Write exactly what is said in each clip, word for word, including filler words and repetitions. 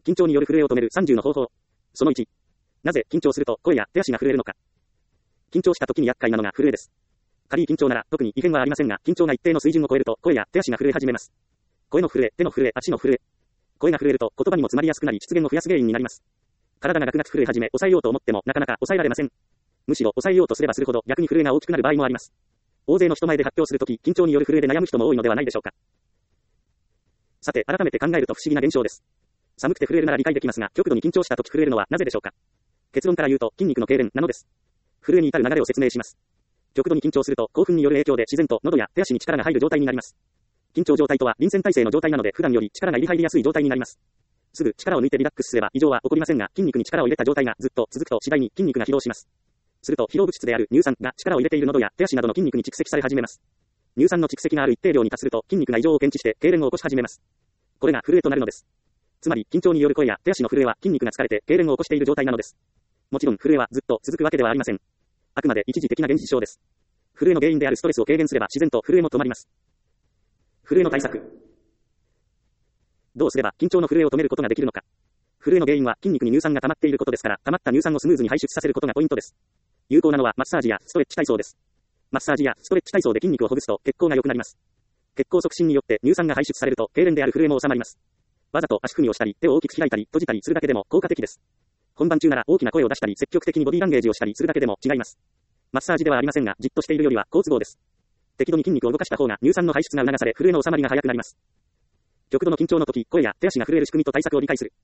緊張による震えを止めるさんじゅうの方法。そのいち。なぜ緊張すると声や手足が震えるのか。緊張した時に厄介なのが震えです。軽い緊張なら特に異変はありませんが、緊張が一定の水準を超えると声や手足が震え始めます。声の震え、手の震え、足の震え。声が震えると言葉にも詰まりやすくなり失言を増やす原因になります。体がガクガク震え始め抑えようと思ってもなかなか抑えられません。むしろ抑えようとすればするほど逆に震えが大きくなる場合もあります。大勢の人前で発表するとき、緊張による震えで悩む人も多いのではないでしょうか。さて、改めて考えると不思議な現象です。寒くて震えるなら理解できますが、極度に緊張したとき震えるのはなぜでしょうか。結論から言うと、筋肉の痙攣なのです。震えに至る流れを説明します。極度に緊張すると、興奮による影響で自然と喉や手足に力が入る状態になります。緊張状態とは臨戦態勢の状態なので、普段より力が入り入りやすい状態になります。すぐ力を抜いてリラックスすれば異常は起こりませんが、筋肉に力を入れた状態がずっと続くと次第に筋肉が疲労します。すると疲労物質である乳酸が力を入れている喉や手足などの筋肉に蓄積され始めます。乳酸の蓄積がある一定量に達すると筋肉が異常を検知して痙攣を起こし始めます。これが震えとなるのです。つまり緊張による声や手足の震えは筋肉が疲れて痙攣を起こしている状態なのです。もちろん震えはずっと続くわけではありません。あくまで一時的な現象です。震えの原因であるストレスを軽減すれば自然と震えも止まります。震えの対策。どうすれば緊張の震えを止めることができるのか。震えの原因は筋肉に乳酸が溜まっていることですから、溜まった乳酸をスムーズに排出させることがポイントです。有効なのはマッサージやストレッチ体操です。マッサージやストレッチ体操で筋肉をほぐすと血行が良くなります。血行促進によって乳酸が排出されると痙攣である震えも収まります。わざと足踏みをしたり、手を大きく開いたり閉じたりするだけでも効果的です。本番中なら大きな声を出したり積極的にボディーランゲージをしたりするだけでも違います。マッサージではありませんが、じっとしているよりは好都合です。適度に筋肉を動かした方が乳酸の排出が促され震えの収まりが早くなります。極度の緊張の時、声や手足が震える仕組みと対策を理解する。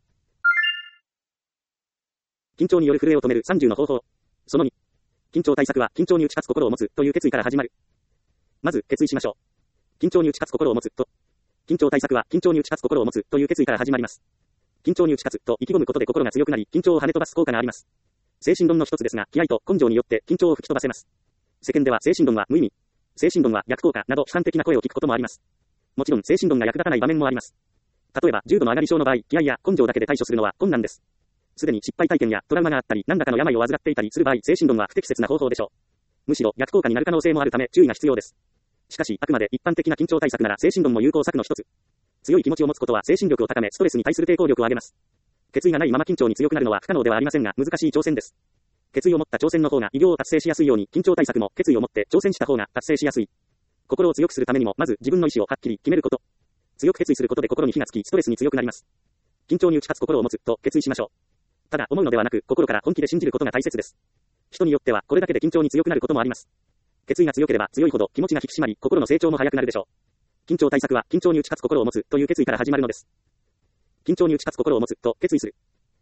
緊張による震えを止めるさんじゅうの方法。そのに。緊張対策は緊張に打ち勝つ心を持つという決意から始まる。まず決意しましょう。緊張に打ち勝つ心を持つと。緊張対策は緊張に打ち勝つ心を持つという決意から始まります。緊張に打ち勝つと意気込むことで心が強くなり、緊張を跳ね飛ばす効果があります。精神論の一つですが、気合と根性によって緊張を吹き飛ばせます。世間では精神論は無意味、精神論は逆効果など批判的な声を聞くこともあります。もちろん精神論が役立たない場面もあります。例えば重度の上がり症の場合、気合や根性だけで対処するのは困難です。すでに失敗体験やトラウマがあったり、何らかの病を患っていたりする場合、精神論は不適切な方法でしょう。むしろ逆効果になる可能性もあるため注意が必要です。しかし、あくまで一般的な緊張対策なら精神論も有効策の一つ。強い気持ちを持つことは精神力を高め、ストレスに対する抵抗力を上げます。決意がないまま緊張に強くなるのは不可能ではありませんが、難しい挑戦です。決意を持った挑戦の方が偉業を達成しやすいように、緊張対策も決意を持って挑戦した方が達成しやすい。心を強くするためにも、まず自分の意志をはっきり決めること。強く決意することで心に火がつき、ストレスに強くなります。緊張に打ち勝つ心を持つと決意しましょう。ただ思うのではなく、心から本気で信じることが大切です。人によってはこれだけで緊張に強くなることもあります。決意が強ければ強いほど気持ちが引き締まり、心の成長も早くなるでしょう。緊張対策は緊張に打ち勝つ心を持つという決意から始まるのです。緊張に打ち勝つ心を持つと決意する。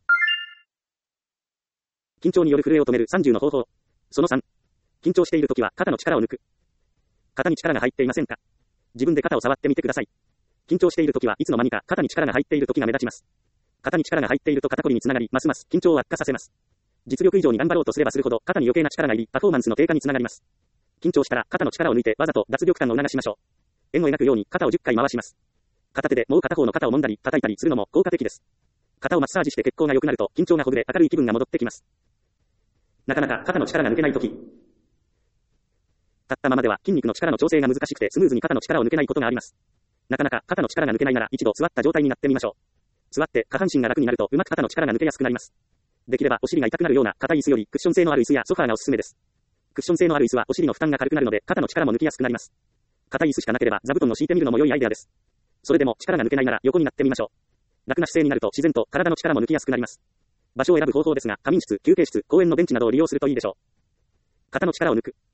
緊張による震えを止めるさんじゅうの方法。そのさん。緊張しているときは肩の力を抜く。肩に力が入っていませんか？自分で肩を触ってみてください。緊張しているときはいつの間にか肩に力が入っているときが目立ちます。肩に力が入っていると肩こりにつながり、ますます緊張を悪化させます。実力以上に頑張ろうとすればするほど肩に余計な力が入り、パフォーマンスの低下につながります。緊張したら肩の力を抜いてわざと脱力感を促しましょう。円を描くように肩をじゅっかい回します。片手でもう片方の肩を揉んだり叩いたりするのも効果的です。肩をマッサージして血行が良くなると緊張がほぐれ明るい気分が戻ってきます。なかなか肩の力が抜けないとき。立ったままでは筋肉の力の調整が難しくてスムーズに肩の力を抜けないことがあります。なかなか肩の力が抜けないなら一度座った状態になってみましょう。座って下半身が楽になるとうまく肩の力が抜けやすくなります。できればお尻が痛くなるような硬い椅子よりクッション性のある椅子やソファーがおすすめです。クッション性のある椅子はお尻の負担が軽くなるので肩の力も抜きやすくなります。硬い椅子しかなければ座布団を敷いてみるのも良いアイデアです。それでも力が抜けないなら横になってみましょう。楽な姿勢になると自然と体の力も抜きやすくなります。場所を選ぶ方法ですが、仮眠室、休憩室、公園のベンチなどを利用するといいでしょう。肩の力を抜く。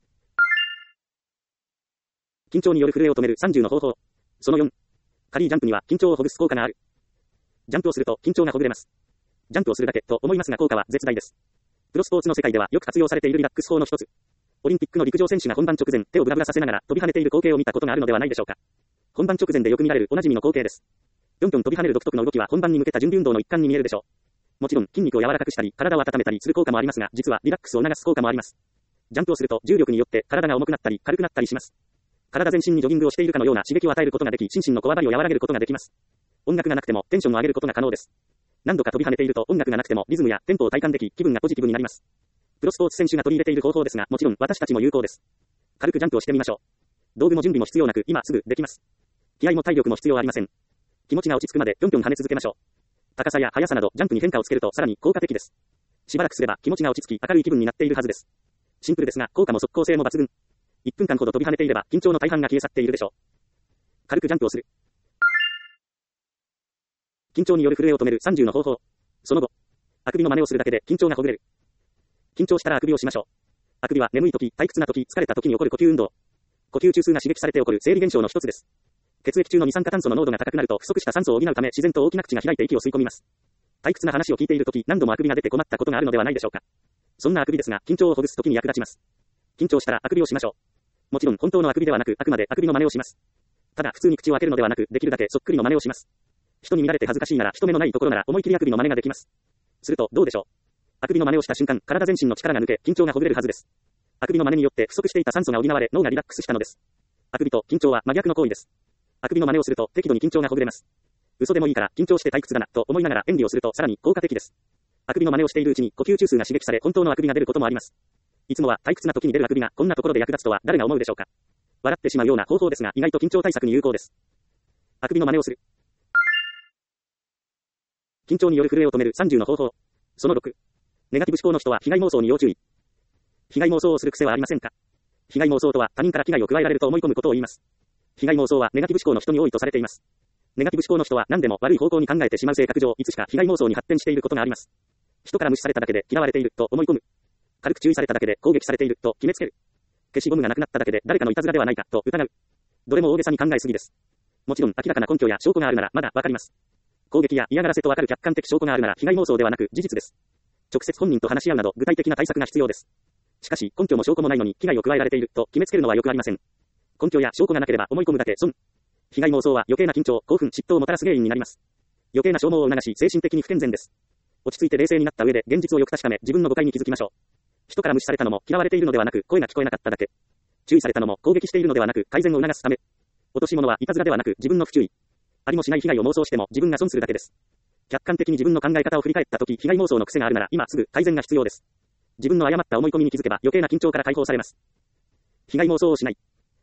緊張による震えを止めるさんじゅうの方法。そのよん。軽いジャンプには緊張をほぐす効果がある。ジャンプをすると緊張がほぐれます。ジャンプをするだけと思いますが効果は絶大です。プロスポーツの世界ではよく活用されているリラックス法の一つ。オリンピックの陸上選手が本番直前、手をブラブラさせながら飛び跳ねている光景を見たことがあるのではないでしょうか。本番直前でよく見られるおなじみの光景です。ぴょんぴょん飛び跳ねる独特の動きは本番に向けた準備運動の一環に見えるでしょう。もちろん筋肉を柔らかくしたり、体を温めたりする効果もありますが、実はリラックスを促す効果もあります。ジャンプをすると重力によって体が重くなったり軽くなったりします。体全身にジョギングをしているかのような刺激を与えることができ、心身のこわばりを和らげることができます。音楽がなくてもテンションを上げることが可能です。何度か飛び跳ねていると音楽がなくてもリズムやテンポを体感でき、気分がポジティブになります。プロスポーツ選手が取り入れている方法ですが、もちろん私たちも有効です。軽くジャンプをしてみましょう。道具も準備も必要なく、今すぐできます。気合も体力も必要ありません。気持ちが落ち着くまでぴょんぴょん跳ね続けましょう。 高さや速さなどジャンプに変化をつけるとさらに効果的です。しばらくすれば気持ちが落ち着き明るい気分になっているはずです。シンプルですが効果も即効性も抜群。いっぷんかんほど飛び跳ねていれば緊張の大半が消え去っているでしょう。軽くジャンプをする。緊張による震えを止めるさんじゅうの方法。その後、あくびの真似をするだけで緊張がほぐれる。緊張したらあくびをしましょう。あくびは眠い時、退屈な時、疲れた時に起こる呼吸運動。呼吸中枢が刺激されて起こる生理現象の一つです。血液中の二酸化炭素の濃度が高くなると不足した酸素を補うため自然と大きな口が開いて息を吸い込みます。退屈な話を聞いている時、何度もあくびが出て困ったことがあるのではないでしょうか。そんなあくびですが、緊張をほぐす時に役立ちます。緊張したらあくびをしましょう。もちろん本当のあくびではなく、あくまであくびの真似をします。ただ普通に口を開けるのではなく、できるだけそっくりの真似をします。人に見られて恥ずかしいなら人目のないところなら思い切りあくびの真似ができます。するとどうでしょう。あくびの真似をした瞬間、体全身の力が抜け、緊張がほぐれるはずです。あくびの真似によって不足していた酸素が補われ、脳がリラックスしたのです。あくびと緊張は真逆の行為です。あくびの真似をすると適度に緊張がほぐれます。嘘でもいいから緊張して退屈だなと思いながら演技をするとさらに効果的です。あくびの真似をしているうちに呼吸中枢が刺激され本当のあくびが出ることもあります。いつもは退屈な時に出るあくびがこんなところで役立つとは誰が思うでしょうか。笑ってしまうような方法ですが意外と緊張対策に有効です。あくびの真似をする。緊張による震えを止めるさんじゅうの方法。そのろく。ネガティブ思考の人は被害妄想に要注意。被害妄想をする癖はありませんか。被害妄想とは他人から危害を加えられると思い込むことを言います。被害妄想はネガティブ思考の人に多いとされています。ネガティブ思考の人は何でも悪い方向に考えてしまう性格上、いつしか被害妄想に発展していることがあります。人から無視されただけで嫌われていると思い込む。軽く注意されただけで攻撃されていると決めつける。消しゴムがなくなっただけで誰かのいたずらではないかと疑う。どれも大げさに考えすぎです。もちろん明らかな根拠や証拠があるならまだわかります。攻撃や嫌がらせとわかる客観的証拠があるなら被害妄想ではなく事実です。直接本人と話し合うなど具体的な対策が必要です。しかし根拠も証拠もないのに危害を加えられていると決めつけるのはよくありません。根拠や証拠がなければ思い込むだけ損。被害妄想は余計な緊張、興奮、嫉妬をもたらす原因になります。余計な消耗を促し精神的に不健全です。落ち着いて冷静になった上で現実をよく確かめ自分の誤解に気づきましょう。人から無視されたのも嫌われているのではなく声が聞こえなかっただけ。注意されたのも攻撃しているのではなく改善を促すため。落とし物はいたずらではなく自分の不注意。ありもしない被害を妄想しても自分が損するだけです。客観的に自分の考え方を振り返ったとき被害妄想の癖があるなら今すぐ改善が必要です。自分の誤った思い込みに気づけば余計な緊張から解放されます。被害妄想をしない。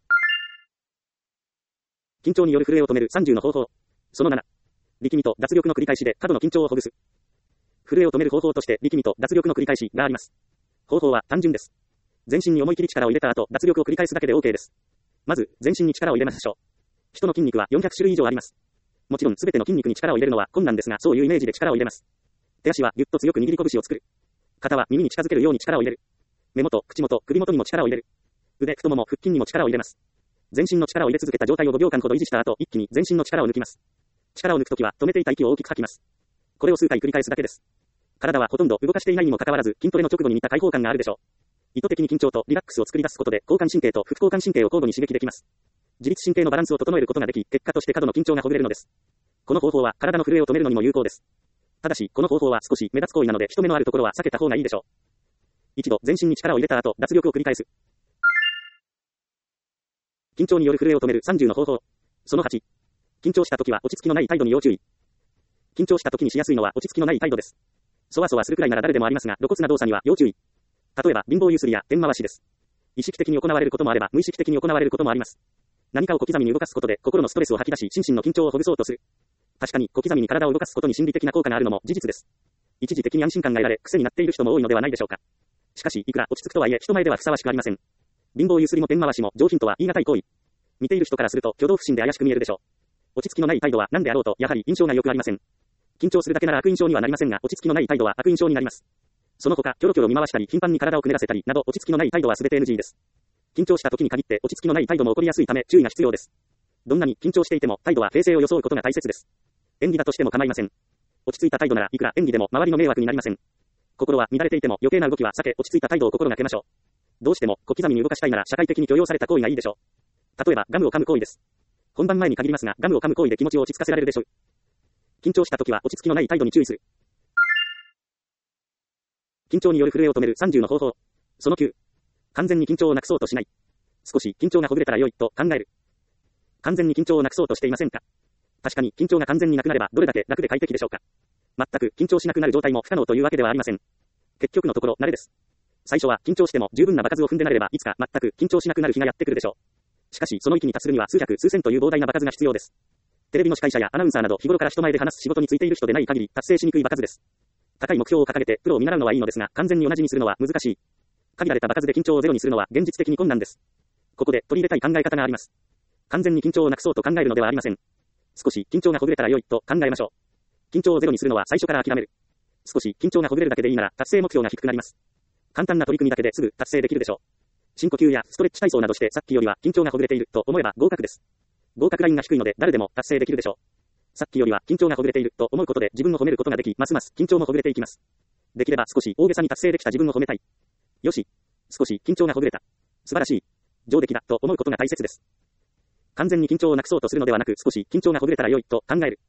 緊張による震えを止めるさんじゅうの方法。そのなな。力みと脱力の繰り返しで過度の緊張をほぐす。震えを止める方法として力みと脱力の繰り返しがあります。方法は単純です。全身に思い切り力を入れた後、脱力を繰り返すだけで OK です。まず、全身に力を入れましょう。人の筋肉はよんひゃくしゅるい以上あります。もちろん全ての筋肉に力を入れるのは困難ですが、そういうイメージで力を入れます。手足はぎゅっと強く握り拳を作る。肩は耳に近づけるように力を入れる。目元、口元、首元にも力を入れる。腕、太もも、腹筋にも力を入れます。全身の力を入れ続けた状態をごびょうかんほど維持した後、一気に全身の力を抜きます。力を抜くときは止めていた息を大きく吐きます。これを数回繰り返すだけです。体はほとんど動かしていないにもかかわらず、筋トレの直後に似た解放感があるでしょう。意図的に緊張とリラックスを作り出すことで、交感神経と副交感神経を交互に刺激できます。自律神経のバランスを整えることができ、結果として過度の緊張がほぐれるのです。この方法は体の震えを止めるのにも有効です。ただし、この方法は少し目立つ行為なので、人目のあるところは避けた方がいいでしょう。一度全身に力を入れた後、脱力を繰り返す。緊張による震えを止めるさんじゅうの方法。そのはち。緊張した時は落ち着きのない態度に要注意。緊張した時にしやすいのは落ち着きのない態度です。そわそわするくらいなら誰でもありますが、露骨な動作には要注意。例えば、貧乏ゆすりや天回しです。意識的に行われることもあれば、無意識的に行われることもあります。何かを小刻みに動かすことで、心のストレスを吐き出し、心身の緊張をほぐそうとする。確かに、小刻みに体を動かすことに心理的な効果があるのも事実です。一時的に安心感が得られ、癖になっている人も多いのではないでしょうか。しかし、いくら落ち着くとはいえ、人前ではふさわしくありません。貧乏ゆすりも天回しも上品とは言い難い行為。見ている人からすると挙動不審で怪しく見えるでしょう。落ち着きのない態度は何であろうと、やはり印象が良くありません。緊張するだけなら悪印象にはなりませんが、落ち着きのない態度は悪印象になります。その他、キョロキョロ見回したり、頻繁に体をくねらせたりなど、落ち着きのない態度は全て エヌジー です。緊張した時に限って落ち着きのない態度も起こりやすいため注意が必要です。どんなに緊張していても態度は平静を装うことが大切です。演技だとしても構いません。落ち着いた態度ならいくら演技でも周りの迷惑になりません。心は乱れていても余計な動きは避け、落ち着いた態度を心がけましょう。どうしても小刻みに動かしたいなら社会的に許容された行為がいいでしょう。例えばガムを噛む行為です。本番前に限りますが、ガムを噛む行為で気持ちを落ち着かせられるでしょう。緊張した時は落ち着きのない態度に注意する。緊張による震えを止めるさんじゅうの方法。そのきゅう。完全に緊張をなくそうとしない。少し緊張がほぐれたら良いと考える。完全に緊張をなくそうとしていませんか。確かに緊張が完全になくなればどれだけ楽で快適でしょうか。全く緊張しなくなる状態も不可能というわけではありません。結局のところ慣れです。最初は緊張しても十分な場数を踏んでなれればいつか全く緊張しなくなる日がやってくるでしょう。しかしその域に達するには数百数千という膨大な場数が必要です。 テレビの司会者やアナウンサーなど日頃から人前で話す仕事についている人でない限り達成しにくい場数です。高い目標を掲げてプロを見習うのはいいのですが、完全に同じにするのは難しい。限られた場数で緊張をゼロにするのは現実的に困難です。ここで取り入れたい考え方があります。完全に緊張をなくそうと考えるのではありません。少し緊張がほぐれたら良いと考えましょう。緊張をゼロにするのは最初から諦める。少し緊張がほぐれるだけでいいなら達成目標が低くなります。簡単な取り組みだけですぐ達成できるでしょう。深呼吸やストレッチ体操などしてさっきよりは緊張がほぐれていると思えば合格です。合格ラインが低いので誰でも達成できるでしょう。さっきよりは緊張がほぐれていると思うことで自分を褒めることができ、ますます緊張もほぐれていきます。できれば少し大げさに達成できた自分を褒めたい。よし。少し緊張がほぐれた。素晴らしい。上出来だと思うことが大切です。完全に緊張をなくそうとするのではなく、少し緊張がほぐれたら良いと考える。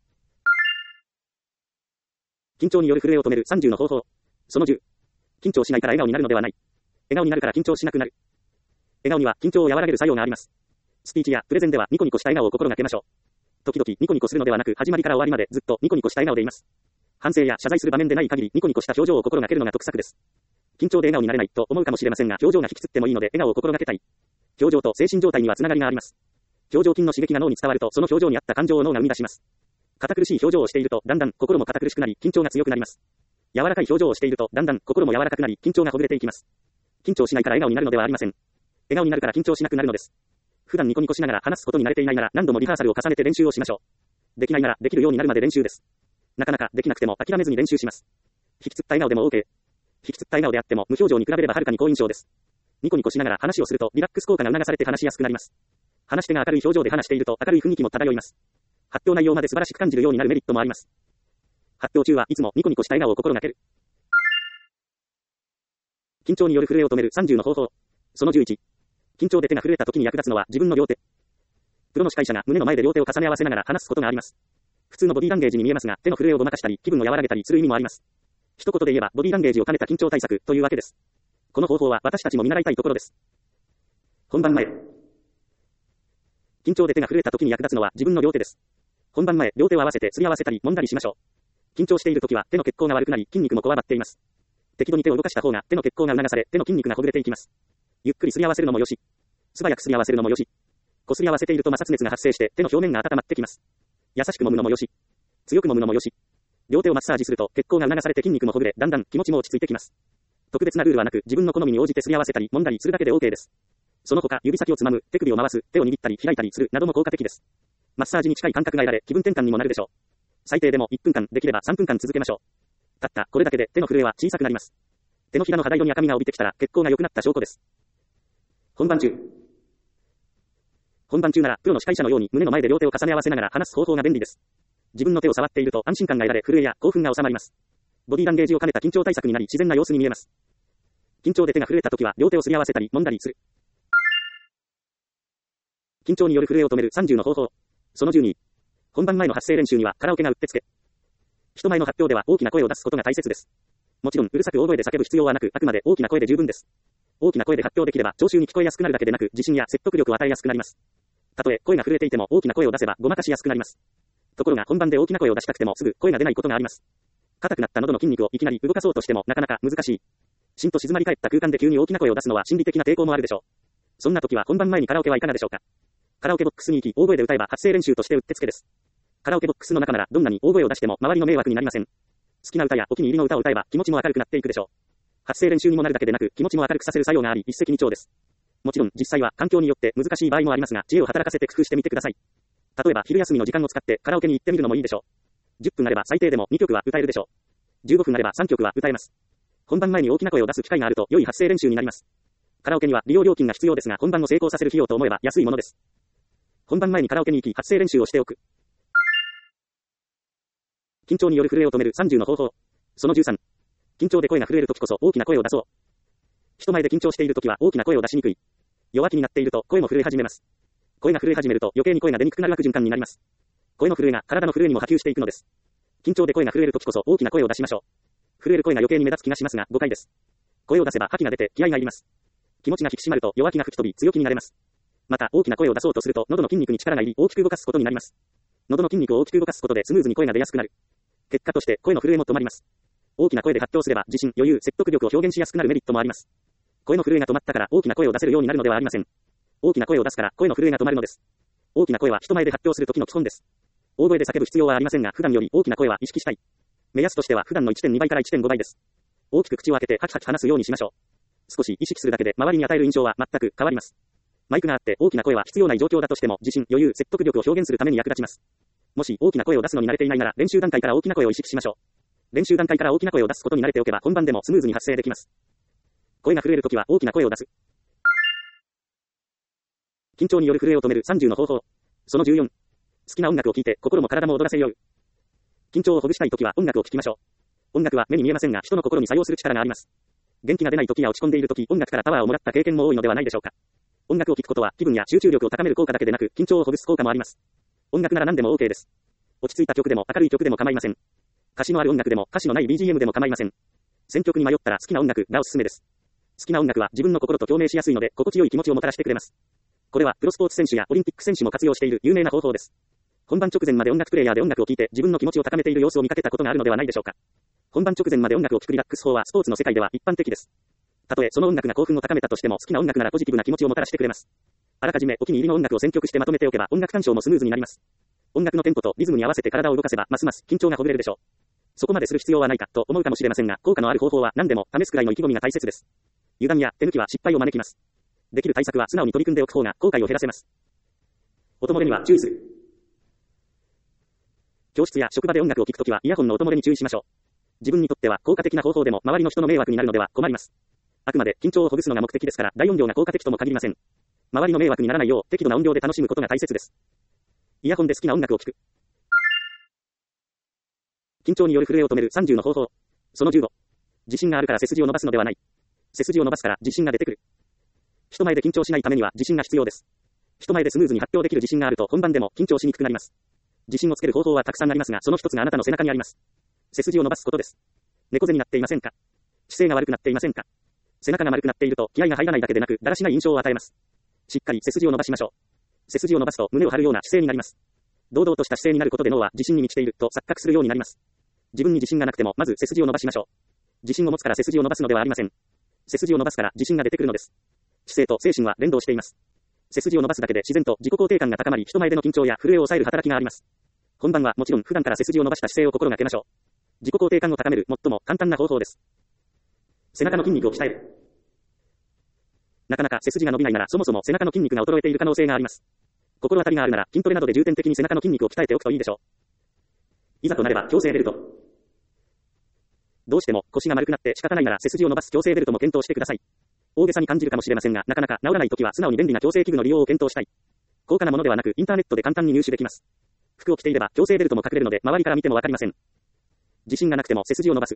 緊張による震えを止めるさんじゅうの方法。そのじゅう。緊張しないから笑顔になるのではない。笑顔になるから緊張しなくなる。笑顔には緊張を和らげる作用があります。スピーチやプレゼンではニコニコした笑顔を心がけましょう。時々ニコニコするのではなく、始まりから終わりまでずっとニコニコした笑顔でいます。反省や謝罪する場面でない限りニコニコした表情を心がけるのが得策です。緊張で笑顔になれないと思うかもしれませんが、表情が引きつってもいいので笑顔を心がけたい。表情と精神状態にはつながりがあります。表情筋の刺激が脳に伝わると、その表情に合った感情を脳が生み出します。堅苦しい表情をしていると、だんだん心も堅苦しくなり、緊張が強くなります。柔らかい表情をしていると、だんだん心も柔らかくなり、緊張がほぐれていきます。緊張しないから笑顔になるのではありません。笑顔になるから緊張しなくなるのです。普段ニコニコしながら話すことに慣れていないなら、何度もリハーサルを重ねて練習をしましょう。できないなら、できるようになるまで練習です。なかなかできなくても諦めずに練習します。引きつった笑顔でも OK。引きつった笑顔であっても、無表情に比べればはるかに好印象です。ニコニコしながら話をすると、リラックス効果が促されて話しやすくなります。話し手が明るい表情で話していると、明るい雰囲気も漂います。発表内容まで素晴らしく感じるようになるメリットもあります。発表中はいつもニコニコした笑顔を心がける。緊張による震えを止めるさんじゅうの方法。そのじゅういち。緊張で手が震えた時に役立つのは自分の両手。プロの司会者が胸の前で両手を重ね合わせながら話すことがあります。普通のボディランゲージに見えますが、手の震えをごまかしたり、気分を和らげたりする意味もあります。一言で言えば、ボディランゲージを兼ねた緊張対策というわけです。この方法は私たちも見習いたいところです。本番前。緊張で手が震えた時に役立つのは自分の両手です。本番前、両手を合わせてすり合わせたり揉んだりしましょう。緊張している時は手の血行が悪くなり、筋肉もこわばっています。適度に手を動かした方が手の血行が促され、手の筋肉がほぐれていきます。ゆっくりすり合わせるのもよし。素早くすり合わせるのもよし。こすり合わせていると摩擦熱が発生して手の表面が温まってきます。優しく揉むのもよし。強く揉むのもよし。両手をマッサージすると血行が促されて筋肉もほぐれ、だんだん気持ちも落ち着いてきます。特別なルールはなく、自分の好みに応じてすり合わせたり揉んだりするだけで OK です。その他、指先をつまむ、手首を回す、手を握ったり開いたりするなども効果的です。マッサージに近い感覚が得られ、気分転換にもなるでしょう。最低でもいっぷんかん、できればさんぷんかん続けましょう。たったこれだけで手の震えは小さくなります。手のひらの肌色に赤みが帯びてきたら血行が良くなった証拠です。本番中。本番中ならプロの司会者のように胸の前で両手を重ね合わせながら話す方法が便利です。自分の手を触っていると安心感が得られ、震えや興奮が収まります。ボディランゲージを兼ねた緊張対策になり、自然な様子に見えます。緊張で手が震えた時は両手をすり合わせたり揉んだりする。緊張による震えを止めるさんじゅうの方法。そのじゅうに。本番前の発声練習にはカラオケがうってつけ。人前の発表では大きな声を出すことが大切です。もちろんうるさく大声で叫ぶ必要はなく、あくまで大きな声で十分です。大きな声で発表できれば聴衆に聞こえやすくなるだけでなく、自信や説得力を与えやすくなります。たとえ声が震えていても大きな声を出せばごまかしやすくなります。ところが本番で大きな声を出したくてもすぐ声が出ないことがあります。硬くなった喉の筋肉をいきなり動かそうとしてもなかなか難しい。しんと静まり返った空間で急に大きな声を出すのは心理的な抵抗もあるでしょう。そんな時は本番前にカラオケはいかがでしょうか。カラオケボックスに行き大声で歌えば発声練習としてうってつけです。カラオケボックスの中ならどんなに大声を出しても周りの迷惑になりません。好きな歌やお気に入りの歌を歌えば気持ちも明るくなっていくでしょう。発声練習にもなるだけでなく気持ちも明るくさせる作用があり一石二鳥です。もちろん実際は環境によって難しい場合もありますが、知恵を働かせて工夫してみてください。例えば昼休みの時間を使ってカラオケに行ってみるのもいいでしょう。じゅっぷんあれば最低でもにきょくは歌えるでしょう。じゅうごふんあればさんきょくは歌えます。本番前に大きな声を出す機会があると良い発声練習になります。カラオケには利用料金が必要ですが、本番を成功させる費用と思えば安いものです。本番前にカラオケに行き発声練習をしておく。緊張による震えを止めるさんじゅうの方法。そのじゅうさん。緊張で声が震えるときこそ大きな声を出そう。人前で緊張しているときは大きな声を出しにくい。弱気になっていると声も震え始めます。声が震え始めると余計に声が出にくくなる悪循環になります。声の震えが体の震えにも波及していくのです。緊張で声が震えるときこそ大きな声を出しましょう。震える声が余計に目立つ気がしますが誤解です。声を出せば覇気が出て気合がいります。気持ちが引き締まると弱気が吹き飛び強気になれます。また大きな声を出そうとすると喉の筋肉に力が入り大きく動かすことになります。喉の筋肉を大きく動かすことでスムーズに声が出やすくなる。結果として声の震えも止まります。大きな声で発表すれば自信、余裕、説得力を表現しやすくなるメリットもあります。声の震えが止まったから大きな声を出せるようになるのではありません。大きな声を出すから声の震えが止まるのです。大きな声は人前で発表する時の基本です。 大声で叫ぶ必要はありませんが、普段より大きな声は意識したい。目安としては普段の いってんに 倍から いってんご 倍です。大きく口を開けてハキハキ話すようにしましょう。少し意識するだけで周りに与える印象は全く変わります。マイクがあって大きな声は必要ない状況だとしても自信、余裕、説得力を表現するために役立ちます。もし大きな声を出すのに慣れていないなら練習段階から大きな声を意識しましょう。練習段階から大きな声を出すことに慣れておけば本番でもスムーズに発声できます。声が震えるときは大きな声を出す。緊張による震えを止めるさんじゅうの方法。そのじゅうよん。好きな音楽を聴いて心も体も踊らせよう。緊張をほぐしたいときは音楽を聴きましょう。音楽は目に見えませんが人の心に作用する力があります。元気が出ないときや落ち込んでいるとき音楽からパワーをもらった経験も多いのではないでしょうか。音楽を聴くことは気分や集中力を高める効果だけでなく緊張をほぐす効果もあります。音楽なら何でも OK です。落ち着いた曲でも明るい曲でも構いません。歌詞のある音楽でも歌詞のない ビージーエム でも構いません。選曲に迷ったら好きな音楽がおすすめです。好きな音楽は自分の心と共鳴しやすいので心地よい気持ちをもたらしてくれます。これはプロスポーツ選手やオリンピック選手も活用している有名な方法です。本番直前まで音楽プレイヤーで音楽を聴いて自分の気持ちを高めている様子を見かけたことがあるのではないでしょうか。本番直前まで音楽を聴くリラックス法はスポーツの世界では一般的です。たとえその音楽が興奮を高めたとしても好きな音楽ならポジティブな気持ちをもたらしてくれます。あらかじめお気に入りの音楽を選曲してまとめておけば音楽鑑賞もスムーズになります。音楽のテンポとリズムに合わせて体を動かせばますます緊張がほぐれるでしょう。そこまでする必要はないかと思うかもしれませんが効果のある方法は何でも試すくらいの意気込みが大切です。油断や手抜きは失敗を招きます。できる対策は素直に取り組んでおく方が後悔を減らせます。音漏れには注意する。教室や職場で音楽を聴くときはイヤホンの音漏れに注意しましょう。自分にとっては効果的な方法でも周りの人の迷惑になるのでは困ります。あくまで緊張をほぐすのが目的ですから大音量が効果的とも限りません。周りの迷惑にならないよう適度な音量で楽しむことが大切です。イヤホンで好きな音楽を聴く。緊張による震えを止めるさんじゅうの方法。そのじゅうご。自信があるから背筋を伸ばすのではない。背筋を伸ばすから自信が出てくる。人前で緊張しないためには自信が必要です。人前でスムーズに発表できる自信があると本番でも緊張しにくくなります。自信をつける方法はたくさんありますがその一つがあなたの背中にあります。背筋を伸ばすことです。猫背になっていませんか？姿勢が悪くなっていませんか？背中が丸くなっていると気合が入らないだけでなくだらしない印象を与えます。しっかり背筋を伸ばしましょう。背筋を伸ばすと胸を張るような姿勢になります。堂々とした姿勢になることで脳は自信に満ちていると錯覚するようになります。自分に自信がなくてもまず背筋を伸ばしましょう。自信を持つから背筋を伸ばすのではありません。背筋を伸ばすから自信が出てくるのです。姿勢と精神は連動しています。背筋を伸ばすだけで自然と自己肯定感が高まり人前での緊張や震えを抑える働きがあります。本番はもちろん普段から背筋を伸ばした姿勢を心がけましょう。自己肯定感を高める最も簡単な方法です。背中の筋肉を鍛える。なかなか背筋が伸びないならそもそも背中の筋肉が衰えている可能性があります。心当たりがあるなら筋トレなどで重点的に背中の筋肉を鍛えておくといいでしょう。いざとなれば強制ベルト。どうしても腰が丸くなって仕方ないなら背筋を伸ばす強制ベルトも検討してください。大げさに感じるかもしれませんがなかなか治らないときは素直に便利な矯正器具の利用を検討したい。高価なものではなくインターネットで簡単に入手できます。服を着ていれば矯正ベルトも隠れるので周りから見てもわかりません。自信がなくても背筋を伸ばす。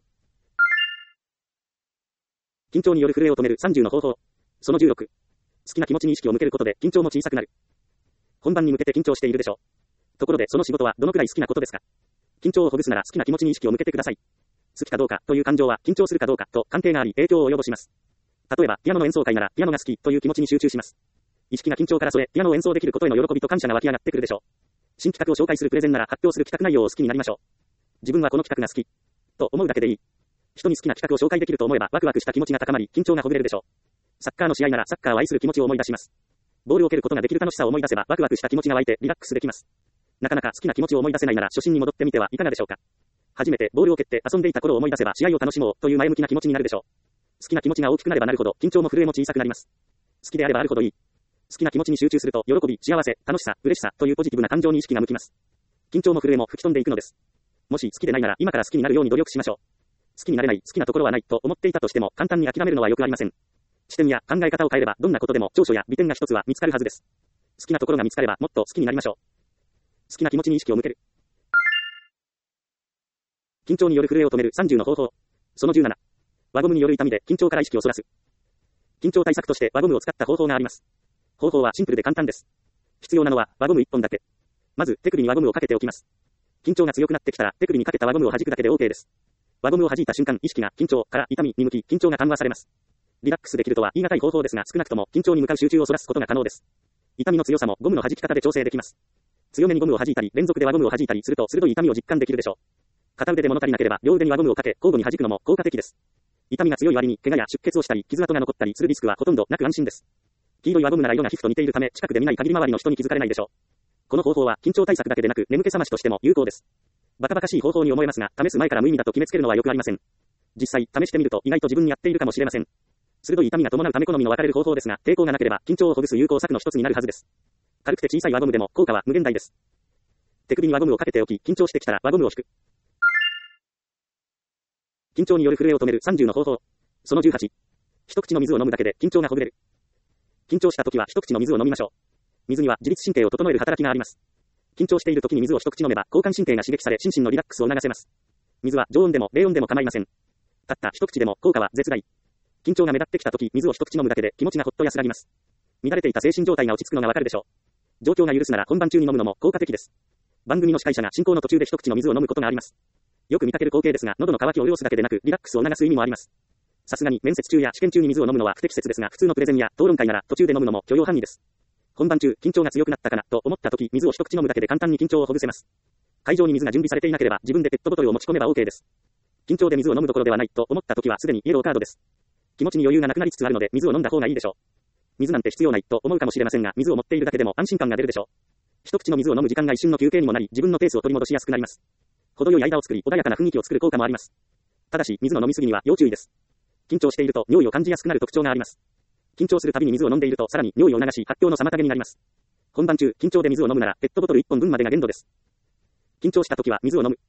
緊張による震えを止めるさんじゅうの方法。そのじゅうろく。好きな気持ちに意識を向けることで緊張も小さくなる。本番に向けて緊張しているでしょう。ところでその仕事はどのくらい好きなことですか？緊張をほぐすなら好きな気持ちに意識を向けてください。好きかどうかという感情は緊張するかどうかと関係があり影響を及ぼします。例えばピアノの演奏会ならピアノが好きという気持ちに集中します。意識が緊張からそれピアノを演奏できることへの喜びと感謝が湧き上がってくるでしょう。新企画を紹介するプレゼンなら発表する企画内容を好きになりましょう。自分はこの企画が好きと思うだけでいい。人に好きな企画を紹介できると思えばワクワクした気持ちが高まり緊張がほぐれるでしょう。サッカーの試合ならサッカーを愛する気持ちを思い出します。ボールを蹴ることができる楽しさを思い出せばワクワクした気持ちが湧いてリラックスできます。なかなか好きな気持ちを思い出せないなら初心に戻ってみてはいかがでしょうか。初めてボールを蹴って遊んでいた頃を思い出せば試合を楽しもうという前向きな気持ちになるでしょう。好きな気持ちが大きくなればなるほど緊張も震えも小さくなります。好きであればあるほどいい。好きな気持ちに集中すると喜び、幸せ、楽しさ、嬉しさというポジティブな感情に意識が向きます。緊張も震えも吹き飛んでいくのです。もし好きでないなら今から好きになるように努力しましょう。好きになれない、好きなところはないと思っていたとしても簡単に諦めるのはよくありません。視点や考え方を変えればどんなことでも長所や利点が一つは見つかるはずです。好きなところが見つかればもっと好きになりましょう。好きな気持ちに意識を向ける。緊張による震えを止めるさんじゅうの方法。そのじゅうなな。輪ゴムによる痛みで緊張から意識をそらす。緊張対策として輪ゴムを使った方法があります。方法はシンプルで簡単です。必要なのは輪ゴムいっぽんだけ。まず手首に輪ゴムをかけておきます。緊張が強くなってきたら手首にかけた輪ゴムを弾くだけで OK です。輪ゴムを弾いた瞬間意識が緊張から痛みに向き緊張が緩和されます。リラックスできるとは言い難い方法ですが少なくとも緊張に向かう集中をそらすことが可能です。痛みの強さもゴムの弾き方で調整できます。強めにゴムを弾いたり連続で輪ゴムを弾いたりすると鋭い痛みを実感できるでしょう。片腕で物足りなければ両腕に輪ゴムをかけ交互に弾くのも効果的です。痛みが強い割に怪我や出血をしたり傷跡が残ったりするリスクはほとんどなく安心です。黄色い輪ゴムなら色が皮膚と似ているため近くで見ない限り周りの人に気づかれないでしょう。 この方法は緊張対策だけでなく眠気覚ましとしても有効です。バカバカしい方法に思えますが、試す前から無意味だと決めつけるのはよくありません。実際、試してみると意外と自分に合っているかもしれません。鋭い痛みが伴うため好みの分かれる方法ですが、抵抗がなければ緊張をほぐす有効策の一つになるはずです。軽くて小さい輪ゴムでも効果は無限大です。手首に輪ゴムをかけておき、緊張してきたら輪ゴムを引く。緊張による震えを止めるさんじゅうの方法。そのじゅうはち。一口の水を飲むだけで緊張がほぐれる。緊張した時は一口の水を飲みましょう。水には自律神経を整える働きがあります。緊張している時に水を一口飲めば交感神経が刺激され心身のリラックスを促せます。水は常温でも冷温でも構いません。たった一口でも効果は絶大。緊張が目立ってきた時、水を一口飲むだけで気持ちがほっと安らぎます。乱れていた精神状態が落ち着くのがわかるでしょう。状況が許すなら本番中に飲むのも効果的です。番組の司会者が進行の途中で一口の水を飲むことがあります。よく見かける光景ですが、喉の渇きを潤すだけでなく、リラックスを促す意味もあります。さすがに面接中や試験中に水を飲むのは不適切ですが、普通のプレゼンや討論会なら途中で飲むのも許容範囲です。本番中、緊張が強くなったかなと思った時、水を一口飲むだけで簡単に緊張をほぐせます。会場に水が準備されていなければ、自分でペットボトルを持ち込めば OK です。緊張で水を飲むどころではないと思った時はすでにイエローカードです。気持ちに余裕がなくなりつつあるので、水を飲んだ方がいいでしょう。水なんて必要ないと思うかもしれませんが、水を持っているだけでも安心感が出るでしょう。一口の水を飲む時間が一瞬の休憩にもなり、自分のペースを取り戻しやすくなります。程よい間を作り、穏やかな雰囲気を作る効果もあります。ただし、水の飲みすぎには要注意です。緊張していると尿意を感じやすくなる特徴があります。緊張するたびに水を飲んでいるとさらに尿意を流し、発狂の妨げになります。本番中、緊張で水を飲むならペットボトルいっぽんぶんまでが限度です。緊張した時は水を飲む。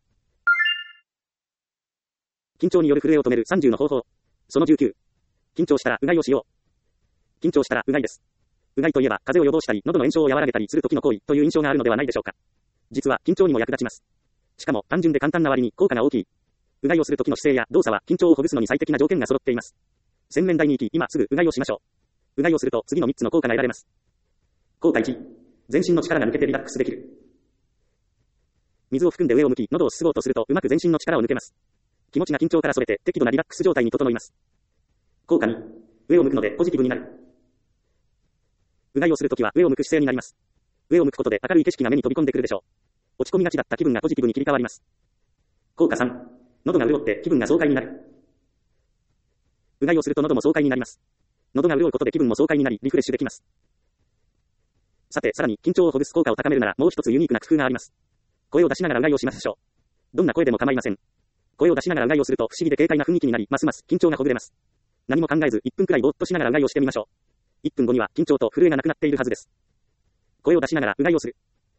緊張による震えを止めるさんじゅうの方法。そのじゅうきゅう。緊張したらうがいをしよう。緊張したらうがいです。うがいといえば風邪を予防したり、喉の炎症を和らげたりする時の行為という印象があるのではないでしょうか。実は緊張にも役立ちます。しかも単純で簡単な割に効果が大きい。うがいをする時の姿勢や動作は緊張をほぐすのに最適な条件が揃っています。洗面台に行き、今すぐうがいをしましょう。うがいをすると次のみっつの効果が得られます。効果いち。全身の力が抜けてリラックスできる。水を含んで上を向き、喉をすすごうとするとうまく全身の力を抜けます。気持ちが緊張からそれて適度なリラックス状態に整います。効果に。上を向くのでポジティブになる。うがいをするときは上を向く姿勢になります。上を向くことで明るい景色が目に飛び込んでくるでしょう。落ち込みがちだった気分がポジティブに切り替わります。効果さん。喉が潤って気分が爽快になる。うがいをすると喉も爽快になります。喉が潤うことで気分も爽快になりリフレッシュできます。さて、さらに緊張をほぐす効果を高めるならもう一つユニークな工夫があります。声を出しながらうがいをしましょう。どんな声でも構いません。声を出しながらうがいをすると不思議で軽快な雰囲気になり、ますます緊張がほぐれます。何も考えずいっぷんくらいぼーっとしながらうがいをしてみましょう。いっぷんごには緊張と震えがなくなっているはずです。声を出しながらうがいをする。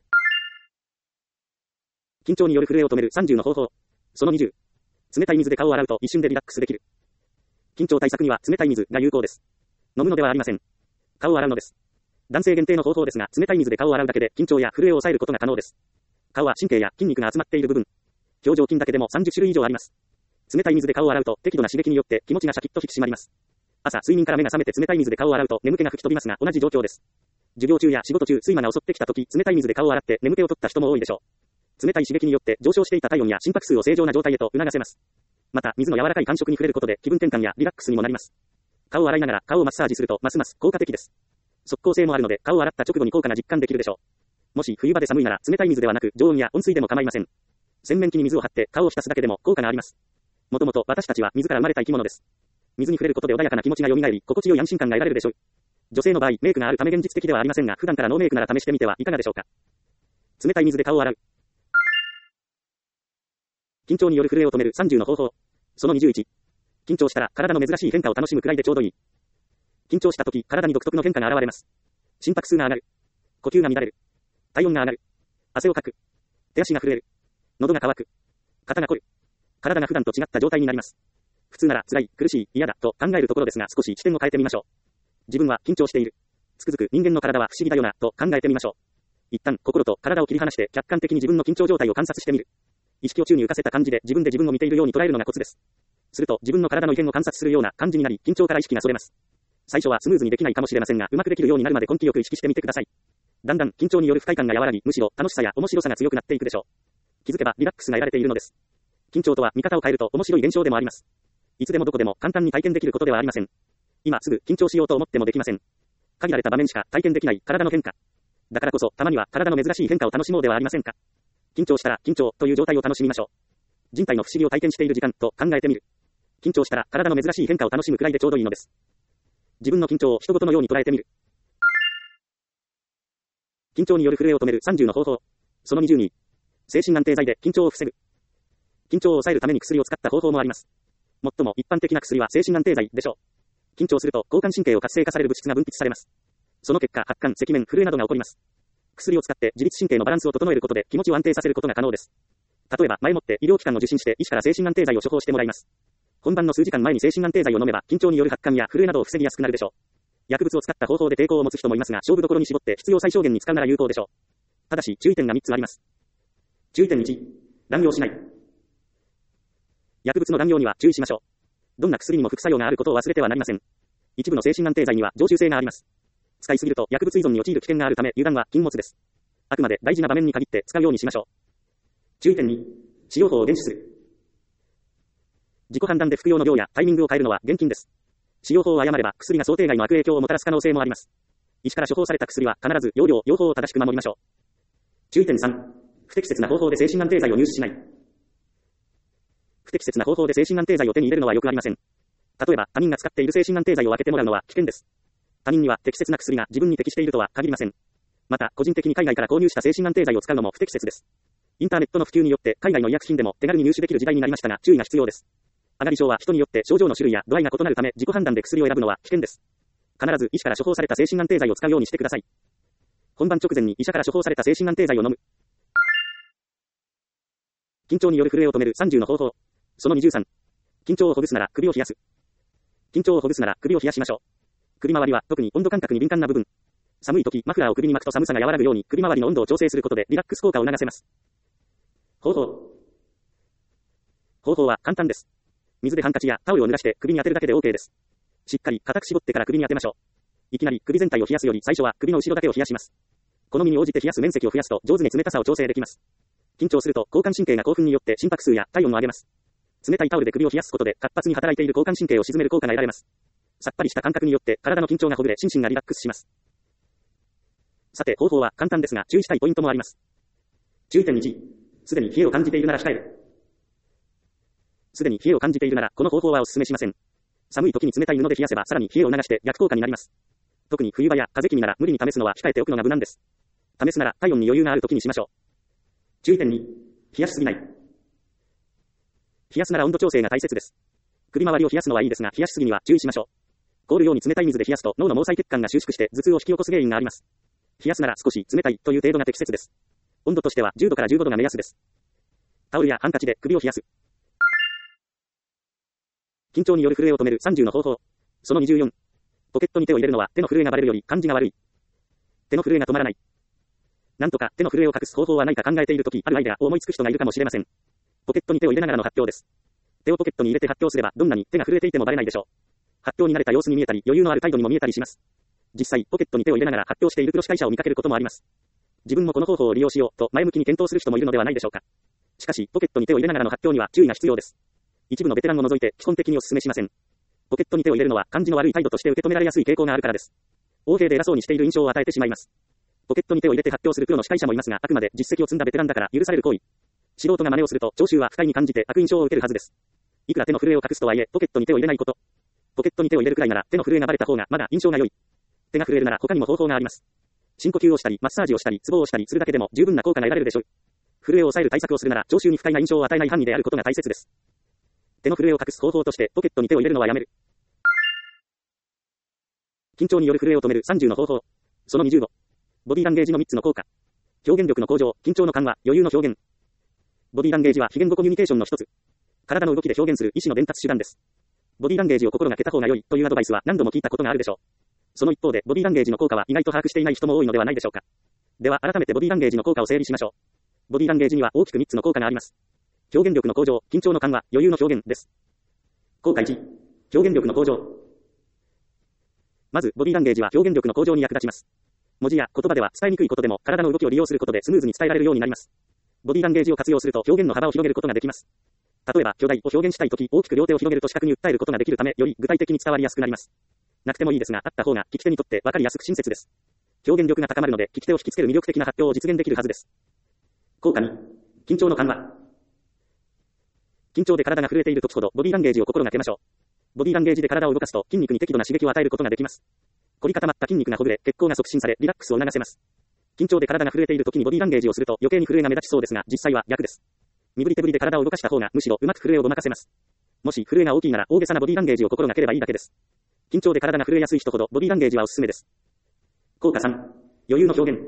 緊張による震えを止めるさんじゅうの方法。そのにじゅう。冷たい水で顔を洗うと一瞬でリラックスできる。緊張対策には冷たい水が有効です。飲むのではありません。顔を洗うのです。男性限定の方法ですが、冷たい水で顔を洗うだけで緊張や震えを抑えることが可能です。顔は神経や筋肉が集まっている部分。表情筋だけでもさんじゅっしゅるい以上あります。冷たい水で顔を洗うと適度な刺激によって気持ちがシャキッと引き締まります。朝睡眠から目が覚めて冷たい水で顔を洗うと眠気が吹き飛びますが同じ状況です。授業中や仕事中睡魔が襲ってきた時、冷たい水で顔を洗って眠気を取った人も多いでしょう。冷たい刺激によって上昇していた体温や心拍数を正常な状態へと促せます。また水の柔らかい感触に触れることで気分転換やリラックスにもなります。顔を洗いながら顔をマッサージするとますます効果的です。即効性もあるので顔を洗った直後に効果が実感できるでしょう。もし冬場で寒いなら冷たい水ではなく常温や温水でも構いません。洗面器に水を張って顔を浸すだけでも効果があります。もともと私たちは水から生まれた生き物です。水に触れることで穏やかな気持ちが蘇り、心地よい安心感が得られるでしょう。女性の場合、メイクがあるため現実的ではありませんが、普段からノーメイクなら試してみてはいかがでしょうか。冷たい水で顔を洗う。緊張による震えを止めるさんじゅうの方法。そのにじゅういち。緊張したら体の珍しい変化を楽しむくらいでちょうどいい。緊張した時、体に独特の変化が現れます。心拍数が上がる。呼吸が乱れる。体温が上がる。汗をかく。手足が震える。喉が渇く。肩が凝る。体が普段と違った状態になります。普通なら辛い、苦しい、嫌だと考えるところですが少し視点を変えてみましょう。自分は緊張している。つくづく人間の体は不思議だよなと考えてみましょう。一旦心と体を切り離して客観的に自分の緊張状態を観察してみる。意識を宙に浮かせた感じで自分で自分を見ているように捉えるのがコツです。すると自分の体の異変を観察するような感じになり緊張から意識がそれます。最初はスムーズにできないかもしれませんがうまくできるようになるまで根気よく意識してみてください。だんだん緊張による不快感が和らぎむしろ楽しさや面白さが強くなっていくでしょう。気づけばリラックスが得られているのです。緊張とは見方を変えると面白い現象でもあります。いつでもどこでも簡単に体験できることではありません。今すぐ緊張しようと思ってもできません。限られた場面しか体験できない体の変化。だからこそたまには体の珍しい変化を楽しもうではありませんか。緊張したら緊張という状態を楽しみましょう。人体の不思議を体験している時間と考えてみる。緊張したら体の珍しい変化を楽しむくらいでちょうどいいのです。自分の緊張を人事のように捉えてみる。 緊張による震えを止めるさんじゅうの方法。そのにじゅうに。精神安定剤で緊張を防ぐ。緊張を抑えるために薬を使った方法もあります。最も一般的な薬は精神安定剤でしょう。緊張すると交感神経を活性化される物質が分泌されます。その結果、発汗、赤面、震えなどが起こります。薬を使って自律神経のバランスを整えることで気持ちを安定させることが可能です。例えば、前もって医療機関を受診して医師から精神安定剤を処方してもらいます。本番の数時間前に精神安定剤を飲めば、緊張による発汗や震えなどを防ぎやすくなるでしょう。薬物を使った方法で抵抗を持つ人もいますが、勝負どころに絞って必要最小限に使うなら有効でしょう。ただし、注意点がみっつあります。注意点いち、乱用しない。薬物の乱用には注意しましょう。どんな薬にも副作用があることを忘れてはなりません。一部の精神安定剤には常習性があります。使いすぎると薬物依存に陥る危険があるため、油断は禁物です。あくまで大事な場面に限って使うようにしましょう。注意点に、使用法を厳守する。自己判断で服用の量やタイミングを変えるのは厳禁です。使用法を誤れば薬が想定外の悪影響をもたらす可能性もあります。医師から処方された薬は必ず用量、用法を正しく守りましょう。注意点さん、不適切な方法で精神安定剤を入手しない。不適切な方法で精神安定剤を手に入れるのはよくありません。例えば、他人が使っている精神安定剤を分けてもらうのは危険です。他人には適切な薬が自分に適しているとは限りません。また、個人的に海外から購入した精神安定剤を使うのも不適切です。インターネットの普及によって海外の医薬品でも手軽に入手できる時代になりましたが、注意が必要です。上がり症は人によって症状の種類や度合いが異なるため、自己判断で薬を選ぶのは危険です。必ず医師から処方された精神安定剤を使うようにしてください。本番直前に医者から処方された精神安定剤を飲む。緊張による震えを止めるさんじゅうの方法。そのにじゅうさん。緊張をほぐすなら首を冷やす。緊張をほぐすなら首を冷やしましょう。首周りは特に温度感覚に敏感な部分。寒い時、マフラーを首に巻くと寒さが和らぐように首周りの温度を調整することでリラックス効果を促せます。方法。方法は簡単です。水でハンカチやタオルを濡らして首に当てるだけで OK です。しっかり固く絞ってから首に当てましょう。いきなり首全体を冷やすより最初は首の後ろだけを冷やします。好みに応じて冷やす面積を増やすと上手に冷たさを調整できます。緊張すると交感神経が興奮によって心拍数や体温を上げます。冷たいタオルで首を冷やすことで活発に働いている交感神経を鎮める効果が得られます。さっぱりした感覚によって体の緊張がほぐれ心身がリラックスします。さて方法は簡単ですが注意したいポイントもあります。注意点いち、すでに冷えを感じているなら控える。すでに冷えを感じているならこの方法はお勧めしません。寒い時に冷たい布で冷やせばさらに冷えを流して逆効果になります。特に冬場や風邪気味なら無理に試すのは控えておくのが無難です。試すなら体温に余裕がある時にしましょう。注意点に、冷やしすぎない。冷やすなら温度調整が大切です。首周りを冷やすのはいいですが冷やしすぎには注意しましょう。凍るように冷たい水で冷やすと脳の毛細血管が収縮して頭痛を引き起こす原因があります。冷やすなら少し冷たいという程度が適切です。温度としてはじゅうどからじゅうごどが目安です。タオルやハンカチで首を冷やす。緊張による震えを止めるさんじゅうの方法。そのにじゅうよん。ポケットに手を入れるのは手の震えがバレるより感じが悪い。手の震えが止まらない。なんとか手の震えを隠す方法はないか考えているとき、あるアイデアを思いつく人がいるかもしれません。ポケットに手を入れながらの発表です。手をポケットに入れて発表すれば、どんなに手が震えていてもバレないでしょう。発表に慣れた様子に見えたり、余裕のある態度にも見えたりします。実際、ポケットに手を入れながら発表しているプロ司会者を見かけることもあります。自分もこの方法を利用しようと前向きに検討する人もいるのではないでしょうか。しかし、ポケットに手を入れながらの発表には注意が必要です。一部のベテランを除いて基本的にお勧めしません。ポケットに手を入れるのは感じの悪い態度として受け止められやすい傾向があるからです。横柄で偉そうにしている印象を与えてしまいます。ポケットに手を入れて発表するプロの司会者もいますが、あくまで実績を積んだベテランだから許される行為。素人が真似をすると聴衆は不快に感じて悪印象を受けるはずです。いくら手の震えを隠すとはいえ、ポケットに手を入れないこと。ポケットに手を入れるくらいなら手の震えがバレた方がまだ印象が良い。手が震えるなら他にも方法があります。深呼吸をしたり、マッサージをしたり、ツボをしたりするだけでも十分な効果が得られるでしょう。震えを抑える対策をするなら聴衆に不快な印象を与えない範囲であることが大切です。手の震えを隠す方法としてポケットに手を入れるのはやめる。緊張による震えを止めるさんじゅうの方法。そのにじゅうご。ボディランゲージのみっつの効果。表現力の向上、緊張の緩和、余裕の表現。ボディランゲージは非言語コミュニケーションの一つ。体の動きで表現する意思の伝達手段です。ボディランゲージを心がけた方が良いというアドバイスは何度も聞いたことがあるでしょう。その一方でボディランゲージの効果は意外と把握していない人も多いのではないでしょうか。では改めてボディランゲージの効果を整理しましょう。ボディランゲージには大きくみっつの効果があります。表現力の向上、緊張の緩和、余裕の表現です。効果いち、表現力の向上。まず、ボディランゲージは表現力の向上に役立ちます。文字や言葉では伝えにくいことでも体の動きを利用することでスムーズに伝えられるようになります。ボディランゲージを活用すると表現の幅を広げることができます。例えば、巨大を表現したいとき、大きく両手を広げると視覚に訴えることができるため、より具体的に伝わりやすくなります。なくてもいいですが、あった方が聞き手にとって分かりやすく親切です。表現力が高まるので、聞き手を引きつける魅力的な発表を実現できるはずです。効果に、緊張の緩和。緊張で体が震えているときほど、ボディランゲージを心がけましょう。ボディランゲージで体を動かすと、筋肉に適度な刺激を与えることができます。凝り固まった筋肉がほぐれ、血行が促進され、リラックスを促せます。 緊張で体が震えている時にボディーランゲージをすると余計に震えが目立ちそうですが、実際は逆です。身振り手振りで体を動かした方がむしろうまく震えをごまかせます。もし震えが大きいなら大げさなボディーランゲージを心がければいいだけです。緊張で体が震えやすい人ほどボディーランゲージはおすすめです。効果さん、余裕の表現。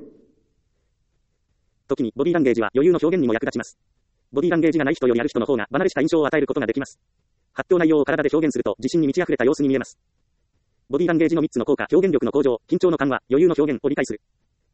時にボディーランゲージは余裕の表現にも役立ちます。ボディーランゲージがない人よりある人の方が離れした印象を与えることができます。発表内容を体で表現すると自信に満ち溢れた様子に見えます。ボディーランゲージのみっつの効果、表現力の向上、緊張の緩和、余裕の表現を理解する。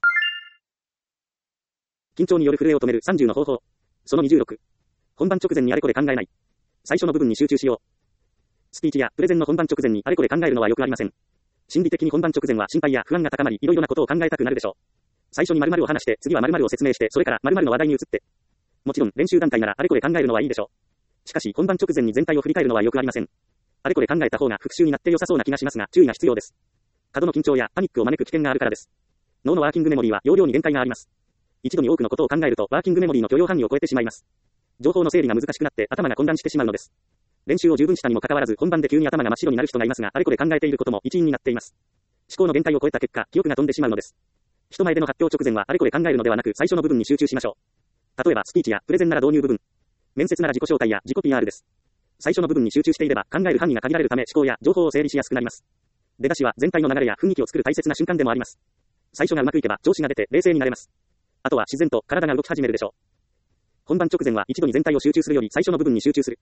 緊張による震えを止めるさんじゅうの方法。そのにじゅうろく。本番直前にあれこれ考えない。最初の部分に集中しよう。スピーチやプレゼンの本番直前にあれこれ考えるのはよくありません。心理的に本番直前は心配や不安が高まり、いろいろなことを考えたくなるでしょう。最初に〇〇を話して、次は〇〇を説明して、それから〇〇の話題に移って。もちろん練習段階ならあれこれ考えるのはいいでしょう。しかし本番直前に全体を振り返るのはよくありません。あれこれ考えた方が復習になって良さそうな気がしますが、注意が必要です。過度の緊張やパニックを招く危険があるからです。脳のワーキングメモリーは容量に限界があります。一度に多くのことを考えるとワーキングメモリーの許容範囲を超えてしまいます。情報の整理が難しくなって頭が混乱してしまうのです。練習を十分したにもかかわらず本番で急に頭が真っ白になる人がいますが、あれこれ考えていることも一因になっています。思考の限界を超えた結果、記憶が飛んでしまうのです。人前での発表直前はあれこれ考えるのではなく、最初の部分に集中しましょう。例えばスピーチやプレゼンなら導入部分、面接なら自己紹介や自己 ピーアール です。最初の部分に集中していれば考える範囲が限られるため思考や情報を整理しやすくなります。出だしは全体の流れや雰囲気を作る大切な瞬間でもあります。最初がうまくいけば調子が出て冷静になれます。あとは自然と体が動き始めるでしょう。本番直前は一度に全体を集中するより最初の部分に集中する。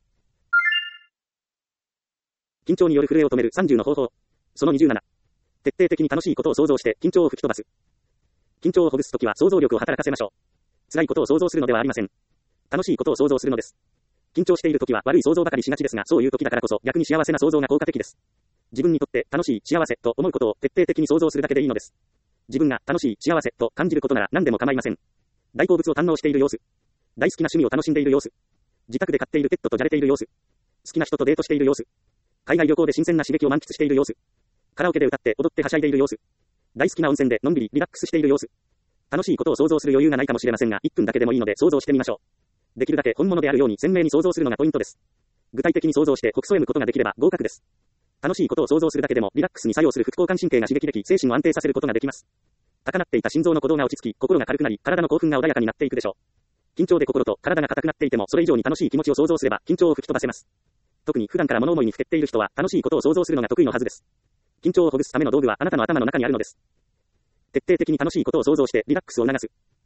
緊張による震えを止めるさんじゅうの方法。そのにじゅうなな。徹底的に楽しいことを想像して緊張を吹き飛ばす。緊張をほぐすときは想像力を働かせましょう。辛いことを想像するのではありません。楽しいことを想像するのです。緊張しているときは悪い想像ばかりしがちですが、そういうときだからこそ逆に幸せな想像が効果的です。自分にとって楽しい、幸せと思うことを徹底的に想像するだけでいいのです。自分が楽しい、幸せと感じることなら何でも構いません。大好物を堪能している様子。大好きな趣味を楽しんでいる様子。自宅で飼っているペットとじゃれている様子。好きな人とデートしている様子。海外旅行で新鮮な刺激を満喫している様子。カラオケで歌って踊ってはしゃいでいる様子。大好きな温泉でのんびりリラックスしている様子。楽しいことを想像する余裕がないかもしれませんが、いっぷんだけでもいいので想像してみましょう。できるだけ本物であるように鮮明に想像するのがポイントです。具体的に想像してほくそ笑むことができれば合格です。楽しいことを想像するだけでもリラックスに作用する副交感神経が刺激でき、精神を安定させることができます。高鳴っていた心臓の鼓動が落ち着き、心が軽くなり、体の興奮が穏やかになっていくでしょう。緊張で心と体が硬くなっていても、それ以上に楽しい気持ちを想像すれば緊張を吹き飛ばせます。特に普段から物思いにふけっている人は楽しいことを想像するのが得意のはずです。緊張をほぐすための道具はあなたの頭の中にあるのです。徹底的に楽しいことを想像してリラックスを促す。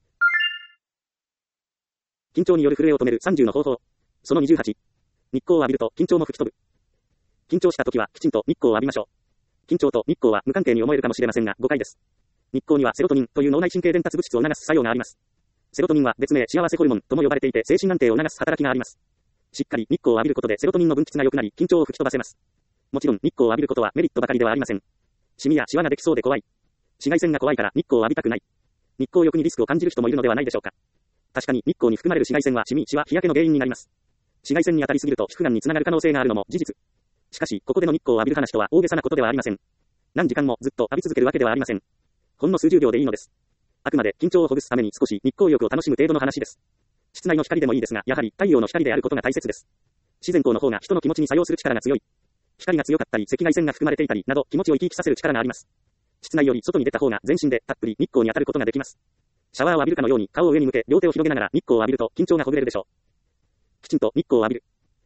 緊張による震えを止めるさんじゅうの方法。そのにじゅうはち。日光を浴びると緊張も吹き飛ぶ。緊張した時はきちんと日光を浴びましょう。緊張と日光は無関係に思えるかもしれませんが誤解です。日光にはセロトニンという脳内神経伝達物質を促す作用があります。セロトニンは別名幸せホルモンとも呼ばれていて精神安定を促す働きがあります。しっかり日光を浴びることでセロトニンの分泌が良くなり緊張を吹き飛ばせます。もちろん日光を浴びることはメリットばかりではありません。シミやシワができそうで怖い。紫外線が怖いから日光を浴びたくない。日光浴にリスクを感じる人もいるのではないでしょうか。確かに日光に含まれる紫外線はシミ、シワ、日焼けの原因になります。紫外線に当たりすぎると皮膚がんにつながる可能性があるのも事実。しかしここでの日光を浴びる話とは大げさなことではありません。何時間もずっと浴び続けるわけではありません。ほんの数十秒でいいのです。あくまで緊張をほぐすために少し日光浴を楽しむ程度の話です。室内の光でもいいですが、やはり太陽の光であることが大切です。自然光の方が人の気持ちに作用する力が強い。光が強かったり赤外線が含まれていたりなど気持ちを生き生きさせる力があります。室内より外に出た方が全身でたっぷり日光に当たることができます。シャワーを浴びるかのように顔を上に向け両手を広げながら日光を浴びると緊張がほぐれるでしょう。きちんと日光を浴びる。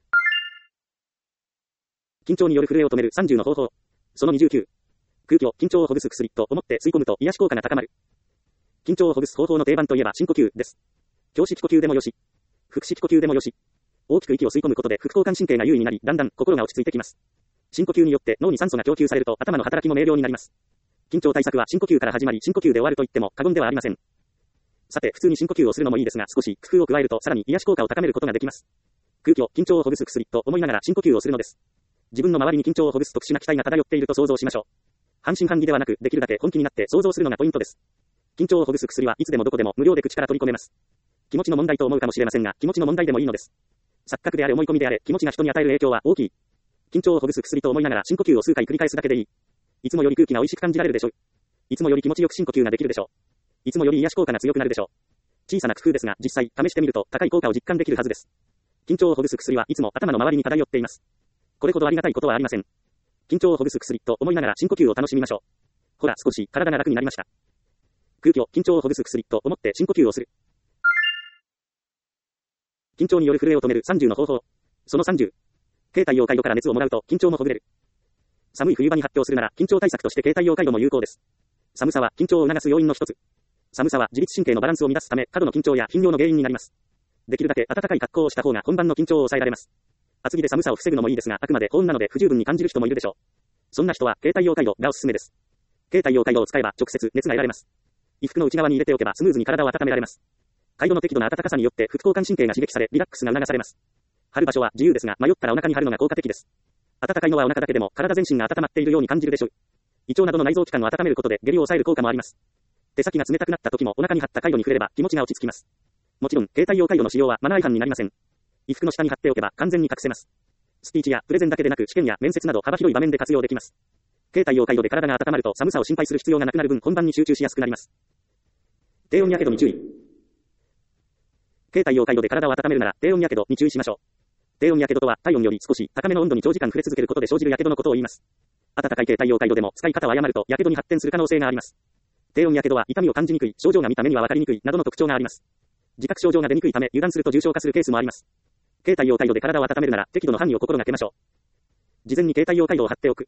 緊張による震えを止めるさんじゅうの方法。そのにじゅうきゅう。空気を緊張をほぐす薬と思って吸い込むと癒し効果が高まる。緊張をほぐす方法の定番といえば深呼吸です。胸式呼吸でもよし、腹式呼吸でもよし。大きく息を吸い込むことで副交感神経が優位になり、だんだん心が落ち着いてきます。深呼吸によって脳に酸素が供給されると頭の働きも明瞭になります。緊張対策は深呼吸から始まり深呼吸で終わると言っても過言ではありません。さて普通に深呼吸をするのもいいですが、少し工夫を加えるとさらに癒し効果を高めることができます。空気を緊張をほぐす薬と思いながら深呼吸をするのです。自分の周りに緊張をほぐす特殊な気体が漂っていると想像しましょう。半信半疑ではなく、できるだけ本気になって想像するのがポイントです。緊張をほぐす薬はいつでもどこでも無料で口から取り込めます。気持ちの問題と思うかもしれませんが、気持ちの問題でもいいのです。錯覚であれ思い込みであれ、気持ちが人に与える影響は大きい。緊張をほぐす薬と思いながら深呼吸を数回繰り返すだけでいい。いつもより空気が美味しく感じられるでしょう。いつもより気持ちよく深呼吸ができるでしょう。いつもより癒し効果が強くなるでしょう。小さな工夫ですが、実際試してみると高い効果を実感できるはずです。緊張をほぐす薬はいつも頭の周りに漂っています。これほどありがたいことはありません。緊張をほぐす薬と思いながら深呼吸を楽しみましょう。ほら、少し体が楽になりました。 空気を緊張をほぐす薬と思って深呼吸をする。緊張による震えを止めるさんじゅうの方法。そのさんじゅう。携帯用カイロから熱をもらうと緊張もほぐれる。寒い冬場に発表するなら緊張対策として携帯用カイロも有効です。寒さは緊張を促す要因の一つ。寒さは自律神経のバランスを乱すため過度の緊張や頻尿の原因になります。できるだけ暖かい格好をした方が本番の緊張を抑えられます。厚着で寒さを防ぐのもいいですが、あくまで保温なので不十分に感じる人もいるでしょう。そんな人は携帯用カイロがおすすめです。携帯用カイロを使えば直接熱が得られます。衣服の内側に入れておけばスムーズに体を温められます。カイロの適度な暖かさによって副交感神経が刺激されリラックスが促されます。貼る場所は自由ですが、迷ったらお腹に貼るのが効果的です。暖かいのはお腹だけでも体全身が温まっているように感じるでしょう。胃腸などの内臓器官を温めることで下痢を抑える効果もあります。手先が冷たくなった時もお腹に貼ったカイロに触れれば気持ちが落ち着きます。もちろん携帯用カイロの使用はマナー違反になりません。衣服の下に貼っておけば完全に隠せます。スピーチやプレゼンだけでなく試験や面接など幅広い場面で活用できます。携帯用カイロで体が温まると寒さを心配する必要がなくなる分本番に集中しやすくなります。低温やけどに注意。携帯用カイロで体を温めるなら低温やけどに注意しましょう。低温やけどとは体温より少し高めの温度に長時間触れ続けることで生じるやけどのことを言います。暖かい携帯用カイロでも使い方を誤るとやけどに発展する可能性があります。低温やけどは痛みを感じにくい、症状が見た目にはわかりにくいなどの特徴があります。自覚症状が出にくいため油断すると重症化するケースもあります。携帯用カイロで体を温めるなら適度の範囲を心がけましょう。事前に携帯用カイロを貼っておく。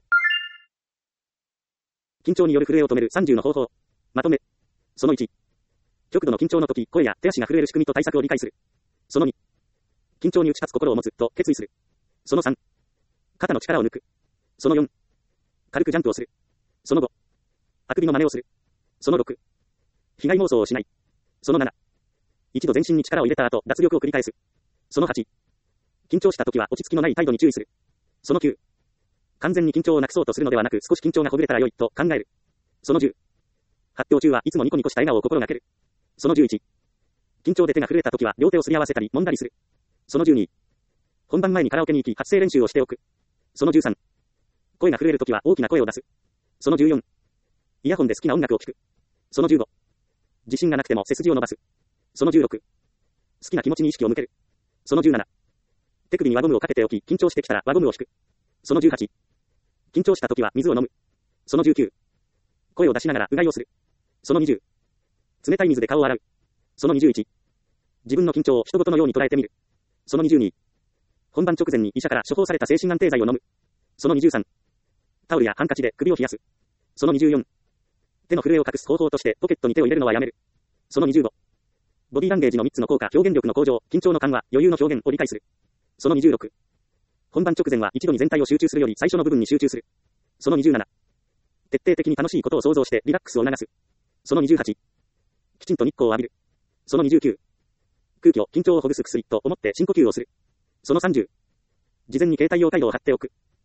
緊張による震えを止めるさんじゅうの方法。まとめ。そのいち。極度の緊張の時、声や手足が震える仕組みと対策を理解する。そのに。緊張に打ち勝つ心を持つと決意する。そのさん。肩の力を抜く。そのよん。軽くジャンプをする。そのご。あくびの真似をする。そのろく。被害妄想をしない。そのなな。一度全身に力を入れた後、脱力を繰り返す。そのはち。緊張した時は落ち着きのない態度に注意する。そのきゅう。完全に緊張をなくそうとするのではなく少し緊張がほぐれたら良いと考える。そのじゅう。発表中はいつもニコニコした笑顔を心がける。そのじゅういち。緊張で手が震えた時は両手をすり合わせたり揉んだりする。そのじゅうに。本番前にカラオケに行き発声練習をしておく。そのじゅうさん。声が震える時は大きな声を出す。そのじゅうよん。イヤホンで好きな音楽を聴く。そのじゅうご。自信がなくても背筋を伸ばす。そのじゅうろく。好きな気持ちに意識を向ける。そのじゅうなな。手首に輪ゴムをかけておき緊張してきたら輪ゴムを引く。そのじゅうはち。緊張した時は水を飲む。そのじゅうきゅう。声を出しながらうがいをする。そのにじゅう。冷たい水で顔を洗う。そのにじゅういち。自分の緊張を人事のように捉えてみる。そのにじゅうに。本番直前に医者から処方された精神安定剤を飲む。そのにじゅうさん。タオルやハンカチで首を冷やす。そのにじゅうよん。手の震えを隠す方法としてポケットに手を入れるのはやめる。そのにじゅうご。ボディーランゲージのみっつの効果、表現力の向上、緊張の緩和、余裕の表現を理解する。そのにじゅうろく。本番直前は一度に全体を集中するより最初の部分に集中する。そのにじゅうなな。徹底的に楽しいことを想像してリラックスを促す。そのにじゅうはち。きちんと日光を浴びる。そのにじゅうきゅう。空気を緊張をほぐす薬と思って深呼吸をする。そのさんじゅう。事前に携帯用カイロを貼っておく。